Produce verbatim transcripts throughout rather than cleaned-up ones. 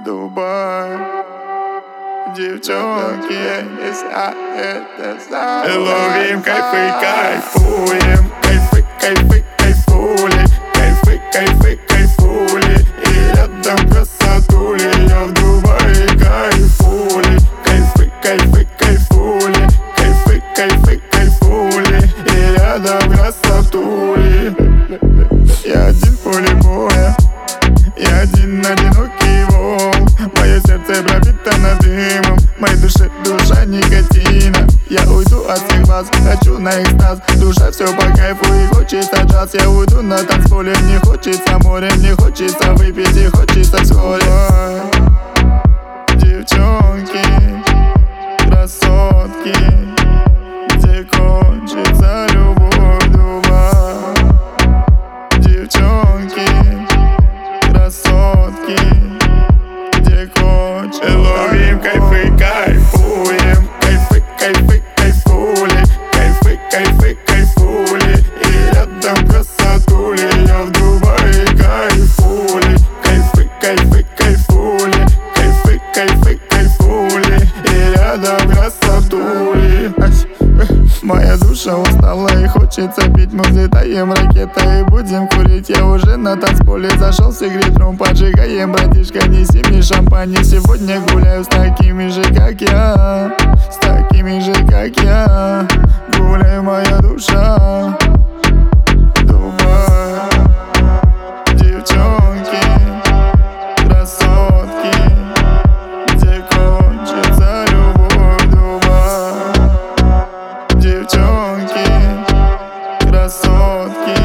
Дубай. Девчонки, если я это знаю. Ловим кайфы, кайфуем. Кайфы, кайфы, кайфули. Кайфы, кайфы, кайфули. И рядом красотули. Я в Дубае кайфули. Кайфы, кайфы, кайфули. Кайфы, кайфы, кайфули. И рядом красотули. Я один в поле боя, я один одинокий волк. Мое сердце пропитано дымом, в моей душе душа никотина. Я уйду от всех вас, хочу на экстаз. Душа все по кайфу и хочется джаз. Я уйду на танцполе, мне хочется море. Мне хочется выпить и хочется вскоре. Девчонки, красотки, где кончится любовь, Дубай. Девчонки, красотки, где кончится. Ловим кайфы, кайфуем. Кайфы, кайфы, кайфули. Кайфы, кайфы, кайфули. И рядом красотули. Я в Дубае кайфули. Кайфы, кайфы, кайфули. Кайфы, кайфы, кайфули. И рядом красотули. Моя душа устала и хочется пить. Мы взлетаем ракетой и будем курить. Я уже на танцполе зашел с сигаретром. Поджигаем, братишка, неси мне шампань. Сегодня гуляю с такими же, как я. С такими же, как я. Гуляй, моя душа. Дубай. Девчонки, красотки, где кончится любовь, Дубай. Девчонки, красотки.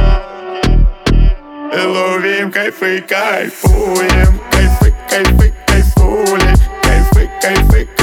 Ловим кайфы, кайфуем. Кайфы, кайфы, кайфули. Кайфы, кайфы,